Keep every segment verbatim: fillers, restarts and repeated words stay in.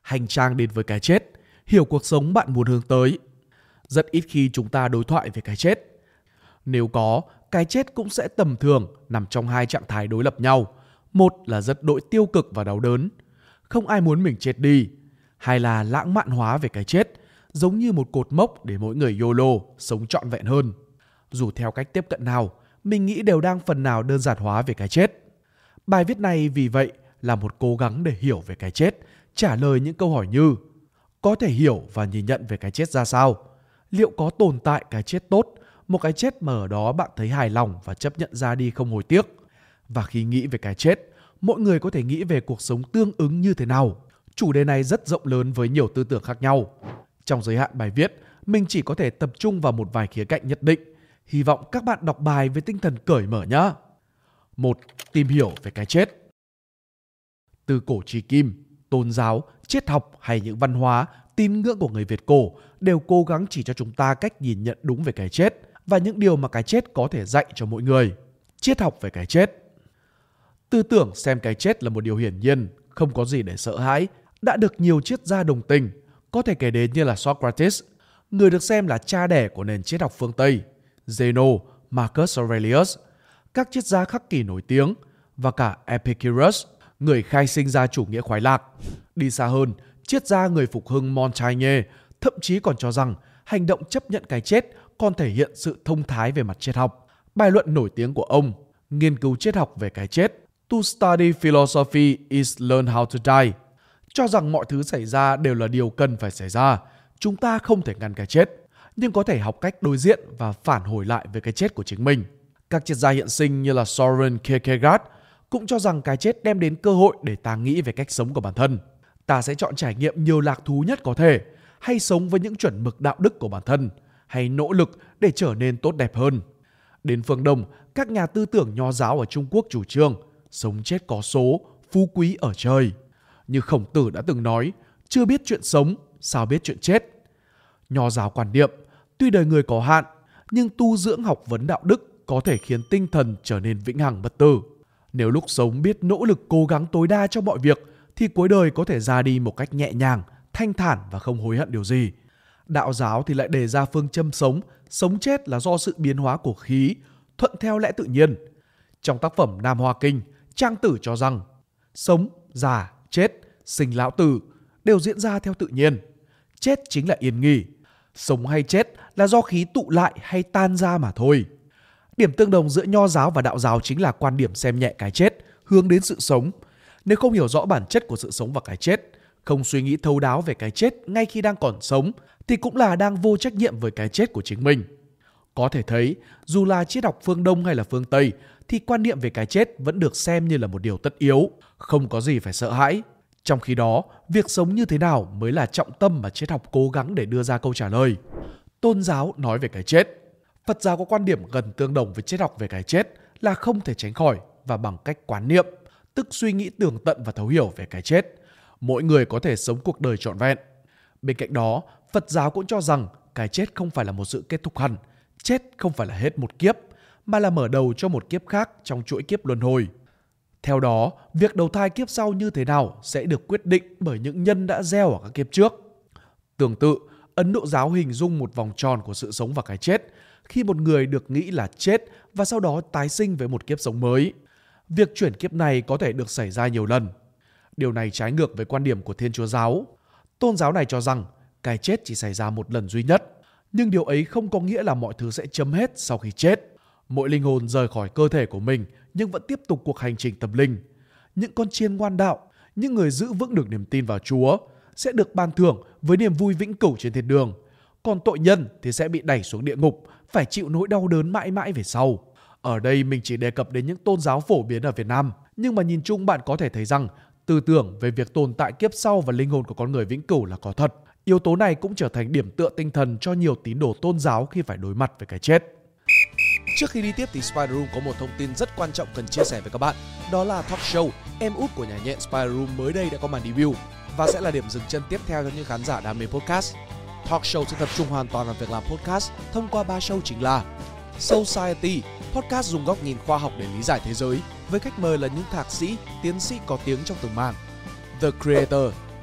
hành trang đến với cái chết, hiểu cuộc sống bạn muốn hướng tới. Rất ít khi chúng ta đối thoại về cái chết. Nếu có, cái chết cũng sẽ tầm thường, nằm trong hai trạng thái đối lập nhau. Một là rất đỗi tiêu cực và đau đớn, không ai muốn mình chết đi. Hai là lãng mạn hóa về cái chết, giống như một cột mốc để mỗi người YOLO, sống trọn vẹn hơn. Dù theo cách tiếp cận nào, mình nghĩ đều đang phần nào đơn giản hóa về cái chết. Bài viết này vì vậy là một cố gắng để hiểu về cái chết, trả lời những câu hỏi như: có thể hiểu và nhìn nhận về cái chết ra sao? Liệu có tồn tại cái chết tốt, một cái chết mà ở đó bạn thấy hài lòng và chấp nhận ra đi không hối tiếc? Và khi nghĩ về cái chết, mỗi người có thể nghĩ về cuộc sống tương ứng như thế nào? Chủ đề này rất rộng lớn với nhiều tư tưởng khác nhau. Trong giới hạn bài viết, mình chỉ có thể tập trung vào một vài khía cạnh nhất định. Hy vọng các bạn đọc bài với tinh thần cởi mở nhé. Một. Tìm hiểu về cái chết. Từ cổ chí kim, tôn giáo, triết học hay những văn hóa, tín ngưỡng của người Việt cổ đều cố gắng chỉ cho chúng ta cách nhìn nhận đúng về cái chết và những điều mà cái chết có thể dạy cho mỗi người. Triết học về cái chết. Tư tưởng xem cái chết là một điều hiển nhiên, không có gì để sợ hãi, đã được nhiều triết gia đồng tình, có thể kể đến như là Socrates, người được xem là cha đẻ của nền triết học phương Tây, Zeno, Marcus Aurelius, các triết gia khắc kỷ nổi tiếng, và cả Epicurus, người khai sinh ra chủ nghĩa khoái lạc. Đi xa hơn, triết gia người phục hưng Montaigne thậm chí còn cho rằng hành động chấp nhận cái chết còn thể hiện sự thông thái về mặt triết học. Bài luận nổi tiếng của ông, nghiên cứu triết học về cái chết, To study philosophy is learn how to die, cho rằng mọi thứ xảy ra đều là điều cần phải xảy ra. Chúng ta không thể ngăn cái chết, nhưng có thể học cách đối diện và phản hồi lại với cái chết của chính mình. Các triết gia hiện sinh như là Soren Kierkegaard cũng cho rằng cái chết đem đến cơ hội để ta nghĩ về cách sống của bản thân. Ta sẽ chọn trải nghiệm nhiều lạc thú nhất có thể, hay sống với những chuẩn mực đạo đức của bản thân, hay nỗ lực để trở nên tốt đẹp hơn. Đến phương Đông, các nhà tư tưởng nho giáo ở Trung Quốc chủ trương sống chết có số, phú quý ở trời. Như Khổng Tử đã từng nói, chưa biết chuyện sống, sao biết chuyện chết. Nho giáo quan niệm, tuy đời người có hạn, nhưng tu dưỡng học vấn đạo đức có thể khiến tinh thần trở nên vĩnh hằng bất tử. Nếu lúc sống biết nỗ lực cố gắng tối đa cho mọi việc, thì cuối đời có thể ra đi một cách nhẹ nhàng, thanh thản và không hối hận điều gì. Đạo giáo thì lại đề ra phương châm sống, sống chết là do sự biến hóa của khí, thuận theo lẽ tự nhiên. Trong tác phẩm Nam Hoa Kinh, Trang Tử cho rằng sống, già, chết, sinh lão tử đều diễn ra theo tự nhiên. Chết chính là yên nghỉ. Sống hay chết là do khí tụ lại hay tan ra mà thôi. Điểm tương đồng giữa nho giáo và đạo giáo chính là quan điểm xem nhẹ cái chết, hướng đến sự sống. Nếu không hiểu rõ bản chất của sự sống và cái chết, không suy nghĩ thấu đáo về cái chết ngay khi đang còn sống, thì cũng là đang vô trách nhiệm với cái chết của chính mình. Có thể thấy, dù là triết học phương Đông hay là phương Tây, thì quan niệm về cái chết vẫn được xem như là một điều tất yếu, không có gì phải sợ hãi. Trong khi đó, việc sống như thế nào mới là trọng tâm mà triết học cố gắng để đưa ra câu trả lời. Tôn giáo nói về cái chết. Phật giáo có quan điểm gần tương đồng với triết học về cái chết là không thể tránh khỏi và bằng cách quán niệm, tức suy nghĩ tường tận và thấu hiểu về cái chết. Mỗi người có thể sống cuộc đời trọn vẹn. Bên cạnh đó, Phật giáo cũng cho rằng cái chết không phải là một sự kết thúc hẳn, chết không phải là hết một kiếp, mà là mở đầu cho một kiếp khác trong chuỗi kiếp luân hồi. Theo đó, việc đầu thai kiếp sau như thế nào sẽ được quyết định bởi những nhân đã gieo ở các kiếp trước. Tương tự, Ấn Độ giáo hình dung một vòng tròn của sự sống và cái chết, khi một người được nghĩ là chết và sau đó tái sinh với một kiếp sống mới. Việc chuyển kiếp này có thể được xảy ra nhiều lần. Điều này trái ngược với quan điểm của Thiên Chúa giáo. Tôn giáo này cho rằng cái chết chỉ xảy ra một lần duy nhất, nhưng điều ấy không có nghĩa là mọi thứ sẽ chấm hết sau khi chết. Mỗi linh hồn rời khỏi cơ thể của mình nhưng vẫn tiếp tục cuộc hành trình tâm linh. Những con chiên ngoan đạo, những người giữ vững được niềm tin vào Chúa sẽ được ban thưởng với niềm vui vĩnh cửu trên thiên đường. Còn tội nhân thì sẽ bị đẩy xuống địa ngục, phải chịu nỗi đau đớn mãi mãi về sau. Ở đây mình chỉ đề cập đến những tôn giáo phổ biến ở Việt Nam, nhưng mà nhìn chung bạn có thể thấy rằng tư tưởng về việc tồn tại kiếp sau và linh hồn của con người vĩnh cửu là có thật. Yếu tố này cũng trở thành điểm tựa tinh thần cho nhiều tín đồ tôn giáo khi phải đối mặt với cái chết. Trước khi đi tiếp thì Spider Room có một thông tin rất quan trọng cần chia sẻ với các bạn. Đó là talk show Em út của nhà nhện Spider Room mới đây đã có màn debut và sẽ là điểm dừng chân tiếp theo cho những khán giả đam mê podcast. Talk show sẽ tập trung hoàn toàn vào việc làm podcast thông qua ba show chính là Society, podcast dùng góc nhìn khoa học để lý giải thế giới với khách mời là những thạc sĩ, tiến sĩ có tiếng trong từng mảng. The Creator,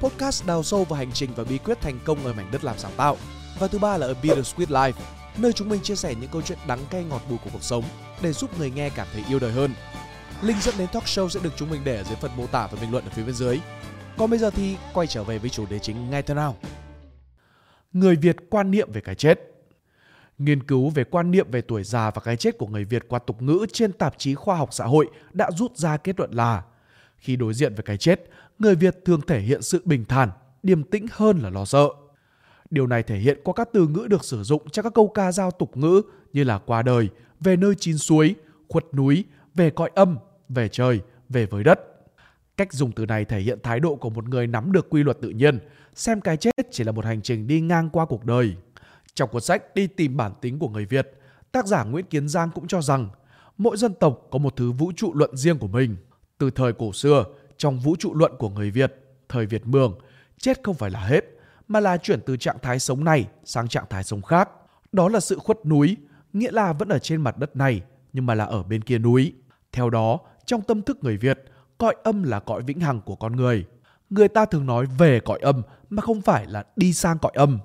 podcast đào sâu vào hành trình và bí quyết thành công ở mảnh đất làm sáng tạo. Và thứ ba là A Bittersweet Life, nơi chúng mình chia sẻ những câu chuyện đắng cay ngọt bùi của cuộc sống để giúp người nghe cảm thấy yêu đời hơn. Link dẫn đến talk show sẽ được chúng mình để ở dưới phần mô tả và bình luận ở phía bên dưới. Còn bây giờ thì quay trở về với chủ đề chính ngay từ nào. Người Việt quan niệm về cái chết. Nghiên cứu về quan niệm về tuổi già và cái chết của người Việt qua tục ngữ trên tạp chí Khoa học Xã hội đã rút ra kết luận là khi đối diện với cái chết, người Việt thường thể hiện sự bình thản, điềm tĩnh hơn là lo sợ. Điều này thể hiện qua các từ ngữ được sử dụng trong các câu ca dao tục ngữ như là qua đời, về nơi chín suối, khuất núi, về cõi âm, về trời, về với đất. Cách dùng từ này thể hiện thái độ của một người nắm được quy luật tự nhiên, xem cái chết chỉ là một hành trình đi ngang qua cuộc đời. Trong cuốn sách Đi tìm bản tính của người Việt, tác giả Nguyễn Kiến Giang cũng cho rằng mỗi dân tộc có một thứ vũ trụ luận riêng của mình. Từ thời cổ xưa, trong vũ trụ luận của người Việt, thời Việt Mường, chết không phải là hết, mà là chuyển từ trạng thái sống này sang trạng thái sống khác. Đó là sự khuất núi, nghĩa là vẫn ở trên mặt đất này, nhưng mà là ở bên kia núi. Theo đó, trong tâm thức người Việt, cõi âm là cõi vĩnh hằng của con người. Người ta thường nói về cõi âm mà không phải là đi sang cõi âm.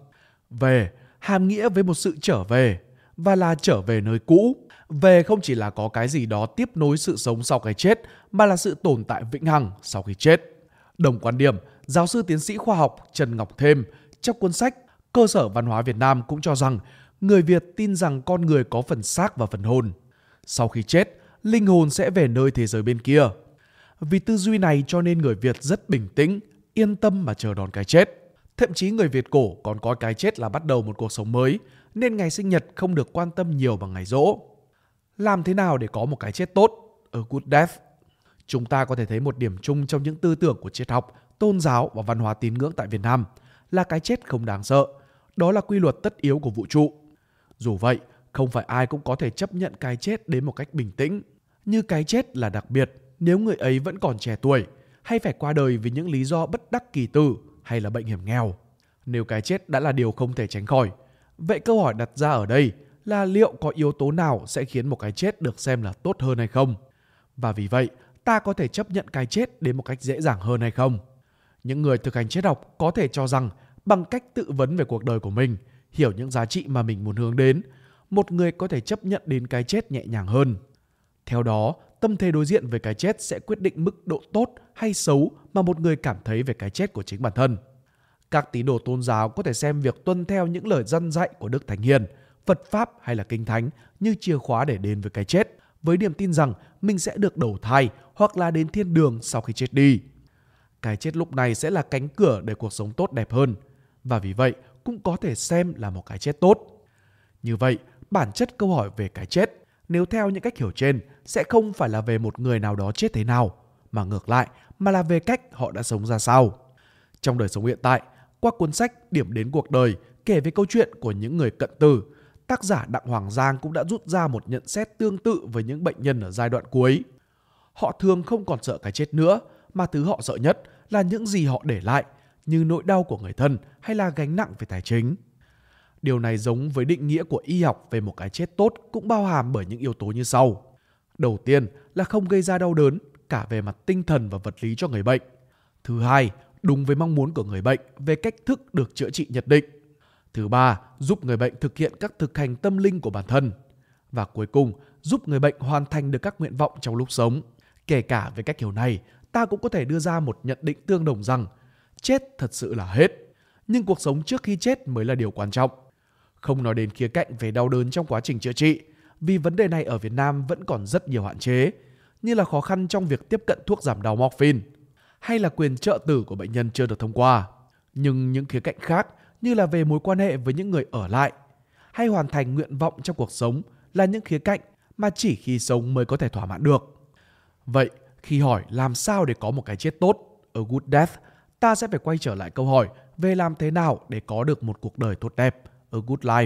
Về hàm nghĩa với một sự trở về, và là trở về nơi cũ. Về không chỉ là có cái gì đó tiếp nối sự sống sau cái chết, mà là sự tồn tại vĩnh hằng sau khi chết. Đồng quan điểm, giáo sư tiến sĩ khoa học Trần Ngọc Thêm trong cuốn sách Cơ sở văn hóa Việt Nam cũng cho rằng người Việt tin rằng con người có phần xác và phần hồn. Sau khi chết, linh hồn sẽ về nơi thế giới bên kia. Vì tư duy này cho nên người Việt rất bình tĩnh, yên tâm mà chờ đón cái chết. Thậm chí người Việt cổ còn coi cái chết là bắt đầu một cuộc sống mới, nên ngày sinh nhật không được quan tâm nhiều bằng ngày giỗ. Làm thế nào để có một cái chết tốt, a good death? Chúng ta có thể thấy một điểm chung trong những tư tưởng của triết học, tôn giáo và văn hóa tín ngưỡng tại Việt Nam là cái chết không đáng sợ. Đó là quy luật tất yếu của vũ trụ. Dù vậy, không phải ai cũng có thể chấp nhận cái chết đến một cách bình tĩnh. Như cái chết là đặc biệt nếu người ấy vẫn còn trẻ tuổi, hay phải qua đời vì những lý do bất đắc kỳ tử, hay là bệnh hiểm nghèo. Nếu cái chết đã là điều không thể tránh khỏi, vậy câu hỏi đặt ra ở đây là liệu có yếu tố nào sẽ khiến một cái chết được xem là tốt hơn hay không? Và vì vậy, ta có thể chấp nhận cái chết đến một cách dễ dàng hơn hay không? Những người thực hành triết học có thể cho rằng bằng cách tự vấn về cuộc đời của mình, hiểu những giá trị mà mình muốn hướng đến, một người có thể chấp nhận đến cái chết nhẹ nhàng hơn. Theo đó, tâm thế đối diện với cái chết sẽ quyết định mức độ tốt hay xấu mà một người cảm thấy về cái chết của chính bản thân. Các tín đồ tôn giáo có thể xem việc tuân theo những lời răn dạy của Đức Thánh Hiền, Phật Pháp hay là Kinh Thánh như chìa khóa để đến với cái chết, với niềm tin rằng mình sẽ được đầu thai hoặc là đến thiên đường sau khi chết đi. Cái chết lúc này sẽ là cánh cửa để cuộc sống tốt đẹp hơn, và vì vậy cũng có thể xem là một cái chết tốt. Như vậy, bản chất câu hỏi về cái chết, nếu theo những cách hiểu trên, sẽ không phải là về một người nào đó chết thế nào, mà ngược lại, mà là về cách họ đã sống ra sao. Trong đời sống hiện tại, qua cuốn sách Điểm đến cuộc đời kể về câu chuyện của những người cận tử, tác giả Đặng Hoàng Giang cũng đã rút ra một nhận xét tương tự với những bệnh nhân ở giai đoạn cuối. Họ thường không còn sợ cái chết nữa, mà thứ họ sợ nhất là những gì họ để lại, như nỗi đau của người thân hay là gánh nặng về tài chính. Điều này giống với định nghĩa của y học về một cái chết tốt cũng bao hàm bởi những yếu tố như sau. Đầu tiên là không gây ra đau đớn, cả về mặt tinh thần và vật lý cho người bệnh. Thứ hai, đúng với mong muốn của người bệnh về cách thức được chữa trị nhất định. Thứ ba, giúp người bệnh thực hiện các thực hành tâm linh của bản thân. Và cuối cùng, giúp người bệnh hoàn thành được các nguyện vọng trong lúc sống. Kể cả với cách hiểu này, ta cũng có thể đưa ra một nhận định tương đồng rằng chết thật sự là hết, nhưng cuộc sống trước khi chết mới là điều quan trọng. Không nói đến khía cạnh về đau đớn trong quá trình chữa trị, vì vấn đề này ở Việt Nam vẫn còn rất nhiều hạn chế, như là khó khăn trong việc tiếp cận thuốc giảm đau morphine, hay là quyền trợ tử của bệnh nhân chưa được thông qua. Nhưng những khía cạnh khác, như là về mối quan hệ với những người ở lại, hay hoàn thành nguyện vọng trong cuộc sống, là những khía cạnh mà chỉ khi sống mới có thể thỏa mãn được. Vậy, khi hỏi làm sao để có một cái chết tốt, a good death, ta sẽ phải quay trở lại câu hỏi về làm thế nào để có được một cuộc đời tốt đẹp, a good life.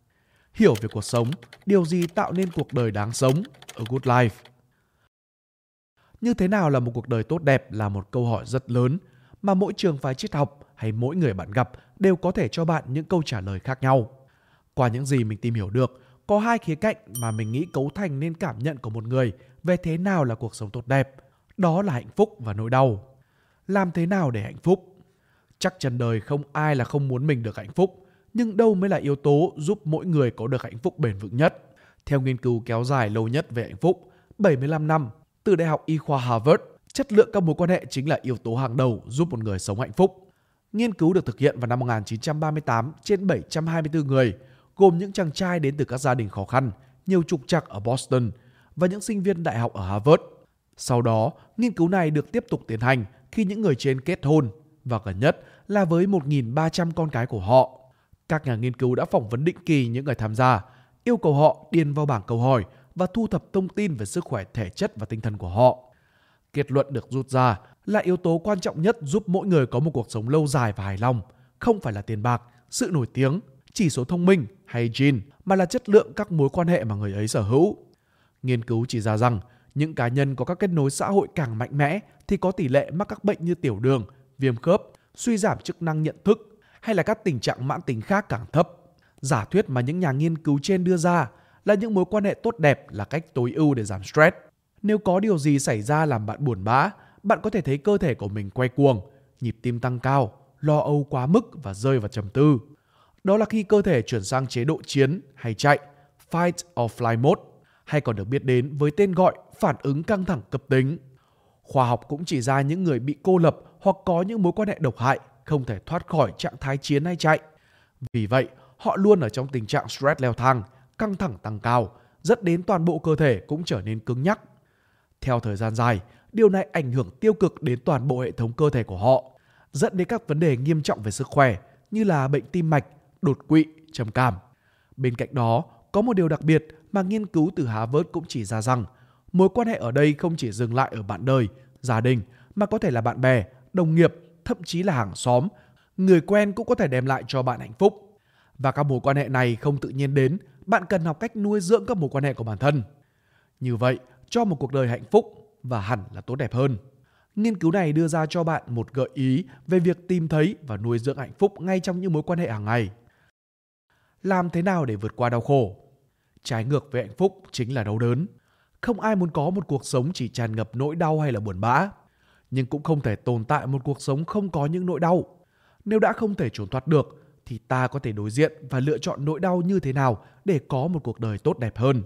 Hiểu về cuộc sống, điều gì tạo nên cuộc đời đáng sống, a good life. Như thế nào là một cuộc đời tốt đẹp là một câu hỏi rất lớn mà mỗi trường phái triết học hay mỗi người bạn gặp đều có thể cho bạn những câu trả lời khác nhau. Qua những gì mình tìm hiểu được, có hai khía cạnh mà mình nghĩ cấu thành nên cảm nhận của một người về thế nào là cuộc sống tốt đẹp. Đó là hạnh phúc và nỗi đau. Làm thế nào để hạnh phúc? Chắc trần đời không ai là không muốn mình được hạnh phúc, nhưng đâu mới là yếu tố giúp mỗi người có được hạnh phúc bền vững nhất? Theo nghiên cứu kéo dài lâu nhất về hạnh phúc, bảy mươi lăm năm, từ Đại học Y khoa Harvard, chất lượng các mối quan hệ chính là yếu tố hàng đầu giúp một người sống hạnh phúc. Nghiên cứu được thực hiện vào năm một nghìn chín trăm ba mươi tám trên bảy trăm hai mươi tư người, gồm những chàng trai đến từ các gia đình khó khăn, nhiều trục trặc ở Boston và những sinh viên đại học ở Harvard. Sau đó, nghiên cứu này được tiếp tục tiến hành khi những người trên kết hôn và gần nhất là với một nghìn ba trăm con cái của họ. Các nhà nghiên cứu đã phỏng vấn định kỳ những người tham gia, yêu cầu họ điền vào bảng câu hỏi và thu thập thông tin về sức khỏe thể chất và tinh thần của họ. Kết luận được rút ra là yếu tố quan trọng nhất giúp mỗi người có một cuộc sống lâu dài và hài lòng không phải là tiền bạc, sự nổi tiếng, chỉ số thông minh hay gene, mà là chất lượng các mối quan hệ mà người ấy sở hữu. Nghiên cứu chỉ ra rằng những cá nhân có các kết nối xã hội càng mạnh mẽ thì có tỷ lệ mắc các bệnh như tiểu đường, viêm khớp, suy giảm chức năng nhận thức hay là các tình trạng mãn tính khác càng thấp. Giả thuyết mà những nhà nghiên cứu trên đưa ra là những mối quan hệ tốt đẹp là cách tối ưu để giảm stress. Nếu có điều gì xảy ra làm bạn buồn bã, bạn có thể thấy cơ thể của mình quay cuồng, nhịp tim tăng cao, lo âu quá mức và rơi vào trầm tư. Đó là khi cơ thể chuyển sang chế độ chiến hay chạy, fight or flight mode, hay còn được biết đến với tên gọi phản ứng căng thẳng cấp tính. Khoa học cũng chỉ ra những người bị cô lập hoặc có những mối quan hệ độc hại không thể thoát khỏi trạng thái chiến hay chạy. Vì vậy, họ luôn ở trong tình trạng stress leo thang, căng thẳng tăng cao, dẫn đến toàn bộ cơ thể cũng trở nên cứng nhắc. Theo thời gian dài, điều này ảnh hưởng tiêu cực đến toàn bộ hệ thống cơ thể của họ, dẫn đến các vấn đề nghiêm trọng về sức khỏe như là bệnh tim mạch, đột quỵ, trầm cảm. Bên cạnh đó, có một điều đặc biệt mà nghiên cứu từ Harvard cũng chỉ ra rằng mối quan hệ ở đây không chỉ dừng lại ở bạn đời, gia đình, mà có thể là bạn bè, đồng nghiệp, thậm chí là hàng xóm, người quen cũng có thể đem lại cho bạn hạnh phúc. Và các mối quan hệ này không tự nhiên đến, bạn cần học cách nuôi dưỡng các mối quan hệ của bản thân. Như vậy, cho một cuộc đời hạnh phúc và hẳn là tốt đẹp hơn. Nghiên cứu này đưa ra cho bạn một gợi ý về việc tìm thấy và nuôi dưỡng hạnh phúc ngay trong những mối quan hệ hàng ngày. Làm thế nào để vượt qua đau khổ? Trái ngược với hạnh phúc chính là đau đớn. Không ai muốn có một cuộc sống chỉ tràn ngập nỗi đau hay là buồn bã. Nhưng cũng không thể tồn tại một cuộc sống không có những nỗi đau. Nếu đã không thể trốn thoát được, thì ta có thể đối diện và lựa chọn nỗi đau như thế nào để có một cuộc đời tốt đẹp hơn.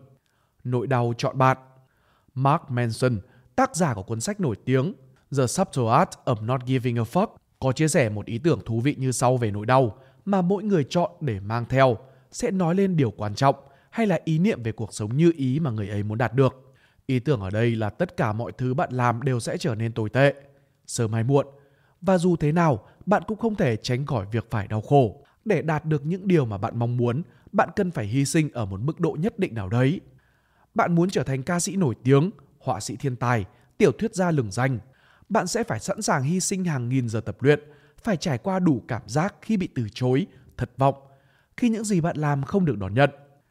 Nỗi đau chọn bạn. Mark Manson, tác giả của cuốn sách nổi tiếng The Subtle Art of Not Giving a Fuck, có chia sẻ một ý tưởng thú vị như sau về nỗi đau mà mỗi người chọn để mang theo, sẽ nói lên điều quan trọng hay là ý niệm về cuộc sống như ý mà người ấy muốn đạt được. Ý tưởng ở đây là tất cả mọi thứ bạn làm đều sẽ trở nên tồi tệ, sớm hay muộn. Và dù thế nào, bạn cũng không thể tránh khỏi việc phải đau khổ. Để đạt được những điều mà bạn mong muốn, bạn cần phải hy sinh ở một mức độ nhất định nào đấy. Bạn muốn trở thành ca sĩ nổi tiếng, họa sĩ thiên tài, tiểu thuyết gia lừng danh, bạn sẽ phải sẵn sàng hy sinh hàng nghìn giờ tập luyện, phải trải qua đủ cảm giác khi bị từ chối, thất vọng, khi những gì bạn làm không được đón nhận.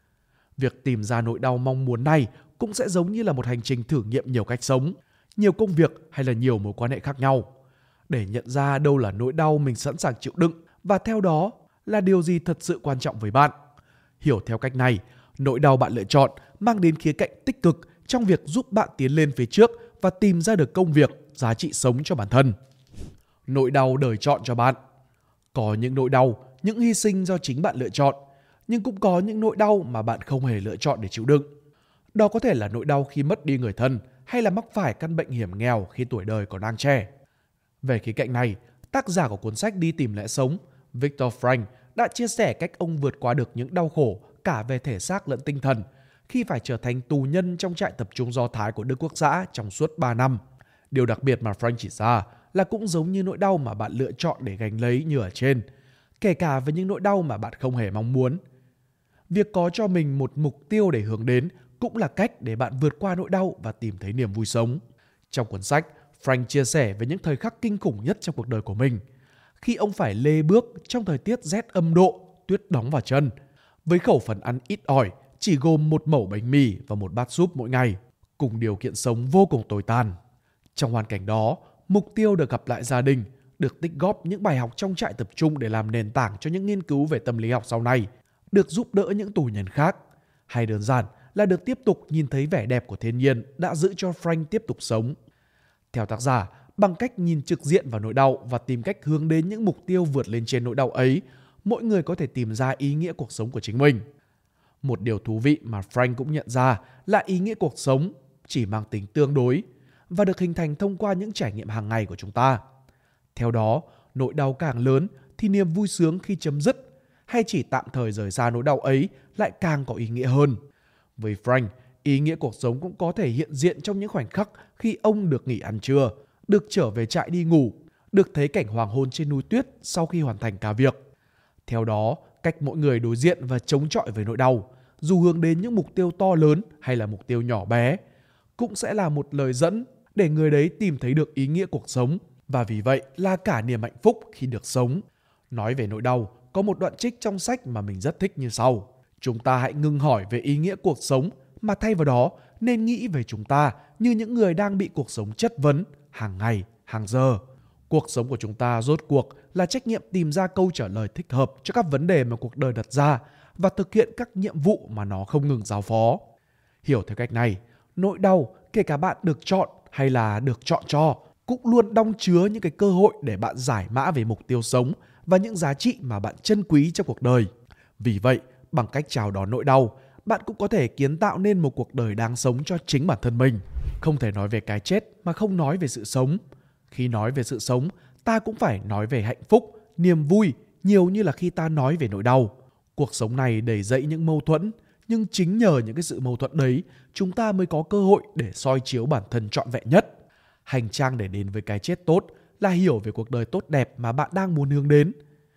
Việc tìm ra nỗi đau mong muốn này cũng sẽ giống như là một hành trình thử nghiệm nhiều cách sống, nhiều công việc hay là nhiều mối quan hệ khác nhau. Để nhận ra đâu là nỗi đau mình sẵn sàng chịu đựng và theo đó là điều gì thật sự quan trọng với bạn. Hiểu theo cách này, nỗi đau bạn lựa chọn mang đến khía cạnh tích cực trong việc giúp bạn tiến lên phía trước và tìm ra được công việc, giá trị sống cho bản thân. Nỗi đau đời chọn cho bạn. Có những nỗi đau, những hy sinh do chính bạn lựa chọn, nhưng cũng có những nỗi đau mà bạn không hề lựa chọn để chịu đựng. Đó có thể là nỗi đau khi mất đi người thân hay là mắc phải căn bệnh hiểm nghèo khi tuổi đời còn đang trẻ. Về khía cạnh này, tác giả của cuốn sách Đi tìm lẽ sống, Viktor Frankl, đã chia sẻ cách ông vượt qua được những đau khổ cả về thể xác lẫn tinh thần khi phải trở thành tù nhân trong trại tập trung Do Thái của Đức Quốc xã trong suốt ba năm. Điều đặc biệt mà Frankl chỉ ra là cũng giống như nỗi đau mà bạn lựa chọn để gánh lấy như ở trên, kể cả với những nỗi đau mà bạn không hề mong muốn. Việc có cho mình một mục tiêu để hướng đến cũng là cách để bạn vượt qua nỗi đau và tìm thấy niềm vui sống. Trong cuốn sách, Frankl chia sẻ về những thời khắc kinh khủng nhất trong cuộc đời của mình, khi ông phải lê bước trong thời tiết rét âm độ, tuyết đóng vào chân, với khẩu phần ăn ít ỏi, chỉ gồm một mẩu bánh mì và một bát súp mỗi ngày, cùng điều kiện sống vô cùng tồi tàn. Trong hoàn cảnh đó, mục tiêu được gặp lại gia đình, được tích góp những bài học trong trại tập trung để làm nền tảng cho những nghiên cứu về tâm lý học sau này, được giúp đỡ những tù nhân khác, hay đơn giản là được tiếp tục nhìn thấy vẻ đẹp của thiên nhiên đã giữ cho Frankl tiếp tục sống. Theo tác giả, Bằng cách nhìn trực diện vào nỗi đau và tìm cách hướng đến những mục tiêu vượt lên trên nỗi đau ấy, mỗi người có thể tìm ra ý nghĩa cuộc sống của chính mình. Một điều thú vị mà Frank cũng nhận ra là ý nghĩa cuộc sống chỉ mang tính tương đối và được hình thành thông qua những trải nghiệm hàng ngày của chúng ta. Theo đó, nỗi đau càng lớn thì niềm vui sướng khi chấm dứt hay chỉ tạm thời rời xa nỗi đau ấy lại càng có ý nghĩa hơn. Với Frank, ý nghĩa cuộc sống cũng có thể hiện diện trong những khoảnh khắc khi ông được nghỉ ăn trưa, được trở về trại đi ngủ, được thấy cảnh hoàng hôn trên núi tuyết sau khi hoàn thành cả việc. Theo đó, cách mỗi người đối diện và chống chọi với nỗi đau, dù hướng đến những mục tiêu to lớn hay là mục tiêu nhỏ bé, cũng sẽ là một lời dẫn để người đấy tìm thấy được ý nghĩa cuộc sống, và vì vậy là cả niềm hạnh phúc khi được sống. Nói về nỗi đau, có một đoạn trích trong sách mà mình rất thích như sau: chúng ta hãy ngừng hỏi về ý nghĩa cuộc sống, mà thay vào đó nên nghĩ về chúng ta như những người đang bị cuộc sống chất vấn hàng ngày, hàng giờ. Cuộc sống của chúng ta rốt cuộc là trách nhiệm tìm ra câu trả lời thích hợp cho các vấn đề mà cuộc đời đặt ra và thực hiện các nhiệm vụ mà nó không ngừng giao phó. Hiểu theo cách này, nỗi đau, kể cả bạn được chọn hay là được chọn cho, cũng luôn đong chứa những cái cơ hội để bạn giải mã về mục tiêu sống và những giá trị mà bạn trân quý trong cuộc đời. Vì vậy, bằng cách chào đón nỗi đau, bạn cũng có thể kiến tạo nên một cuộc đời đáng sống cho chính bản thân mình. Không thể nói về cái chết mà không nói về sự sống. Khi nói về sự sống, ta cũng phải nói về hạnh phúc, niềm vui nhiều như là khi ta nói về nỗi đau. Cuộc sống này đầy dẫy những mâu thuẫn, nhưng chính nhờ những cái sự mâu thuẫn đấy, chúng ta mới có cơ hội để soi chiếu bản thân trọn vẹn nhất. Hành trang để đến với cái chết tốt là hiểu về cuộc đời tốt đẹp mà bạn đang muốn hướng đến.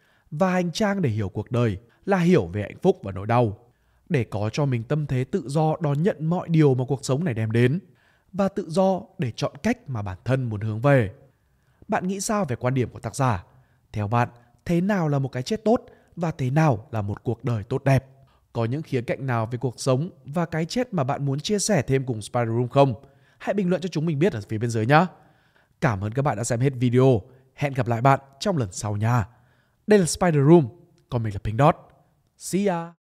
Và hành trang để hiểu cuộc đời là hiểu về hạnh phúc và nỗi đau, để có cho mình tâm thế tự do đón nhận mọi điều mà cuộc sống này đem đến, và tự do để chọn cách mà bản thân muốn hướng về. Bạn nghĩ sao về quan điểm của tác giả? Theo bạn, thế nào là một cái chết tốt và thế nào là một cuộc đời tốt đẹp? Có những khía cạnh nào về cuộc sống và cái chết mà bạn muốn chia sẻ thêm cùng Spider Room không? Hãy bình luận cho chúng mình biết ở phía bên dưới nhé. Cảm ơn các bạn đã xem hết video. Hẹn gặp lại bạn trong lần sau nha. Đây là Spider Room, còn mình là Pink Dot. See ya!